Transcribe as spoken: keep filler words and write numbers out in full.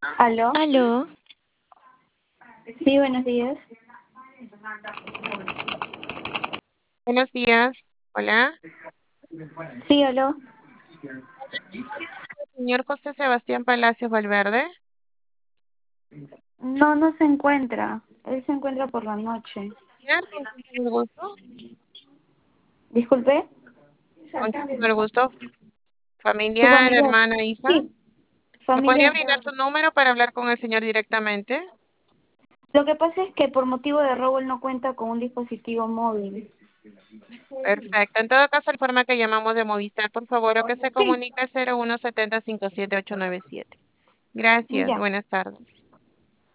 ¿Aló? Aló, Sí, buenos días. Buenos días. Hola. Sí, aló. Señor José Sebastián Palacios Valverde. No, no se encuentra. Él se encuentra por la noche. Señor, ¿con quién tengo el gusto? Disculpe. ¿Con quién tengo el gusto? ¿Su Familiar, familiar? hermana, hija. Sí, ¿Me podría familiar. brindar su número para hablar con el señor directamente? Lo que pasa es que por motivo de robo él no cuenta con un dispositivo móvil. Perfecto. En todo caso, el forma que llamamos de Movistar, por favor, o que se Sí, comunique al cero uno setenta cinco siete ocho nueve siete. Gracias. ya. Buenas tardes.